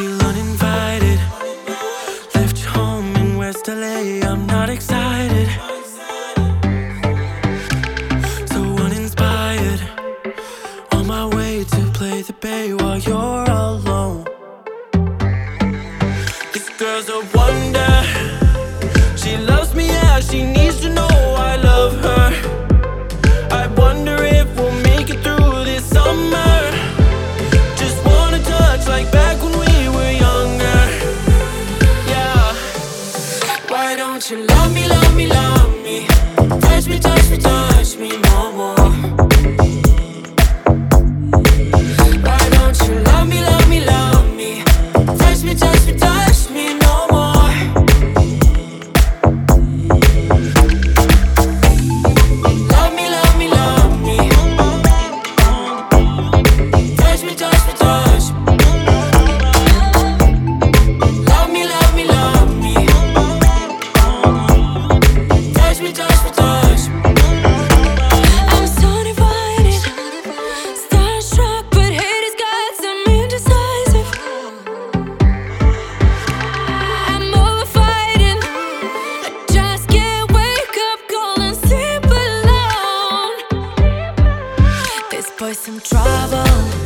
feel uninvited. Left home in West LA, I'm not excited. So uninspired, on my way to play the bay while you're alone. This girl's a wonder. She loves me, yeah, she needs to know I love her. I wonder if we'll make it through this summer. Just wanna touch like back when we were younger. Yeah. Why don't you love me, love me, love me? Touch me, touch me, touch me no more. Why don't you love me, love me, love me? Touch me, touch me, touch me no more. Love me, love me, love me. Touch me, touch me, touch me. Love me, love me, love me. Touch me, touch me, touch me. I'm so divided, starstruck, but hate has got some indecisive. I'm over fighting, I just can't wake up cold and sleep alone. This boy's some trouble.